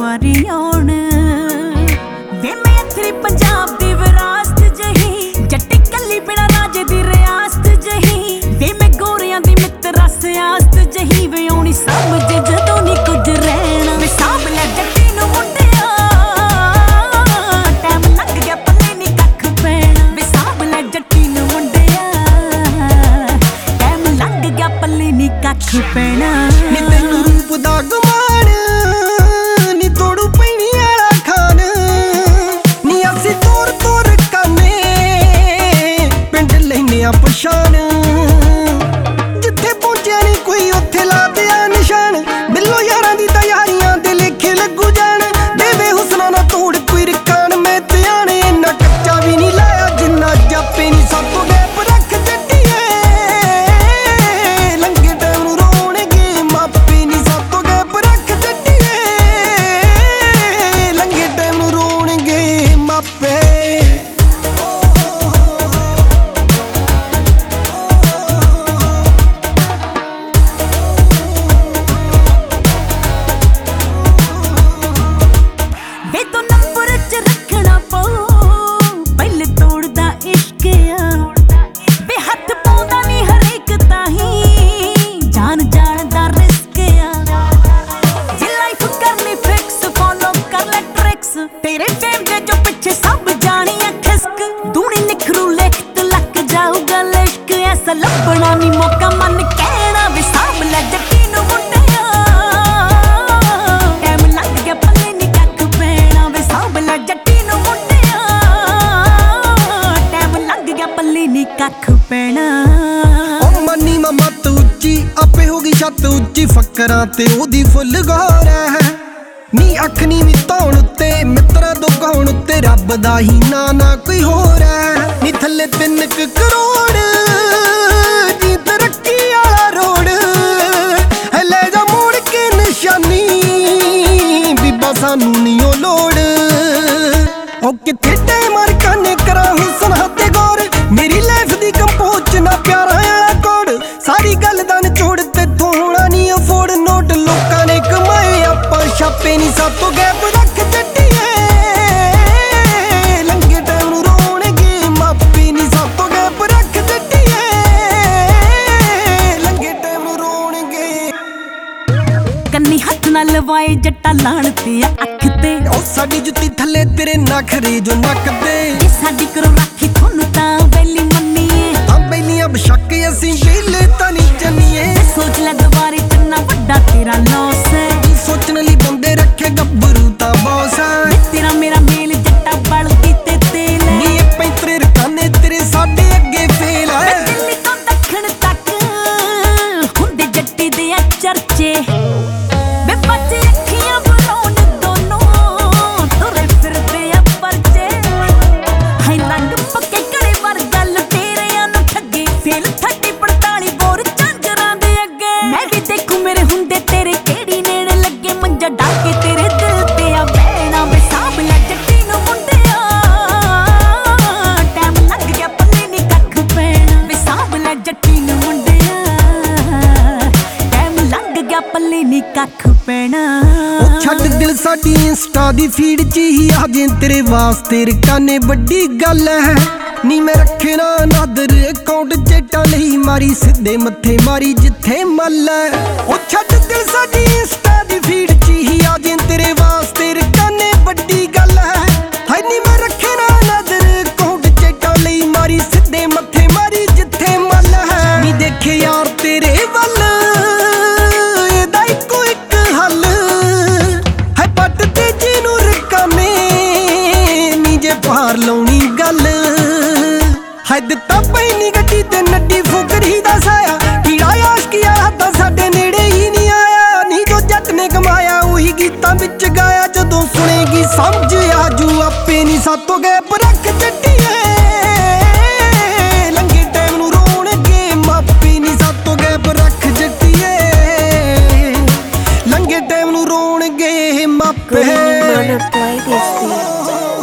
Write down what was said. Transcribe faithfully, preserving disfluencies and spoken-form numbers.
वारी आउण वे मैं अथरी पंजाब दी विरासत जही जट्टी कली बिना राजे दी रियासत जही वे मैं गोरियां दी मित्रा सियासत जही वे आउणी समझ जदों नी कुछ रहना वे साब ले जट्टी नू मुंडिया टाइम लग गया पल्ले नी कख पैना वे साब ले जट्टी नू मुंडिया टाइम लग गया पल्ले नी कख पैना नी तैनू रूप दा गुमान नी तोड़ू पैनी आला खान नी असी तोर तोर काने पिंड लैने आ पछान जिथे पहुंचे नी कोई उत्थे ला दिया निशान बिल्लो यारां दी तैयारियां दे लेखे लगू जान देवे हुस्ना ना तोड़ कोई रकान मैं ध्यान इन्ना कच्चा भी नी लाया जिन्ना जापे नी सब तो गैप रख जट्टिए लंघे टाइम नू रोणगे मापे नी सब तो गैप रख जट्टिए लंघे टाइम नू रोणगे मापे वे तो नंबर च रखना पऊ पहले तोड़दा इश्क आ वे हथ पाउंदा नी हरेक ताही जान जान दा रिस्क आ जे लाइफ करनी फिक्स फॉलो कर ले ट्रिक्स तेरे फेम दे जो पीछे सब जानियां खिसक दूनी निखरू लिखत लक जाऊगा लिश्क ऐसा लभना नी मौका मन कहना वे साब ले जट्टी नू मुंडिया टाइम लग गया पल्ले नी कख पैना वे साब ले जट्टी नू मुंडिया टाइम लग गया पल्ले नी कख पैना ओ मनी ममा तू उच्ची आपे होगी छत उच्ची फकरां ते ओदी फुल गौर है नी अख नी वी धौण उत्ते मित्रा दो गौण उत्ते रब दा ही ना ना कोई होर है नी थल्ले तिन क करोड़ जी तरक्की आला रोड है ले जा मोड़ के निशानी बीबा सानू नी ओ लोड़ ओ किथे टाइमर काने करा हुसन हते गौर मेरी लाइफ दी कंपोज ना प्यारा आला कोड सारी गल दा निचोड़ ते थोड़ा नी अफोर्ड नोट लोकां ने कमाए आपां छापे नी सब तो गैप रख जट्टिए लंघे टाइम नू रोणगे मापे नी सब तो गैप रख जट्टिए लंघे टाइम नू रोणगे कन्नी हथ ना लवाए जट्टा लाण ते अख ते ओ साडी जुत्ती थल्ले तेरे नखरे जो नक दे ये साडी करो राखी थोनू तां वैली मन्नीए तां बैलियां बशक असीं वेले तां नी जन्नीए सोच ले दुबारे चन्ना वड्डा तेरा लॉस है सोचने ली बंदे रखे गब्बरू ता बॉस है तेरा मेरा मेल जट्टा बलदी ते तेल है नी पैंतरे रकाने तेरे साडे अगे फेल है दिल्ली तो दखण तक हुंदे जट्टी दे आ चर्चे वे बच्चे अखियां बनाउण दोनों तुरे फिरदे आ परचे हाय लंग पक्के कड़े वर गल तेरियां नू ठगे फेल थर्टी पैंतालीस बोर झांजरां दे अगे मैं भी देखूं मेरे हुंदे तेरे केड़ी नेड़े लगे मंजा डाके तेरे दिल ते आ बहना वे साब ले जट्टी नू मुंडिया टाइम लग गया पल्ले नी कख पैना वे साब ले जट्टी नू मुंडिया टाइम लग गया पल्ले नी कख पैना ओ छੱਡ दिल साडी इंस्टा दी फीड च ही आ जे तेरे वास्ते रकाने बड़ी गल है नी मैं रखे ना नादर अकाउंट चेटा नहीं मारी सिद्धे मत्थे मारी जिथे मल है ओ छੱਡ दिल साडी इंस्टा दी फीड च ही आ जे तेरे वास्ते रकाने बड़ी गल है हाय नी मैं रखे ना नादर अकाउंट चेटा नहीं मारी सिद्धे मत्थे मारी जिथे मल है नी देखे यार तेरे वल एदा इको इक हल है पट ते जिनू रकाने नी जे पार लाउणी गल है दिता पैनी गड्डी ते नड्डी फुकरी दा साया कीड़ा आशकिया हत्था साडे नेड़े ही नहीं आया नी जो जट ने कमाया उही गीतां विच गाया जदों सुनेगी समझ आजू आपे नी सातों गैप रख जट्टिए लंघे टाइम नू रोणगे मापे नी सातों गैप रख जट्टिए लंघे टाइम नू रोणगे मापे Couldn't even play this beat.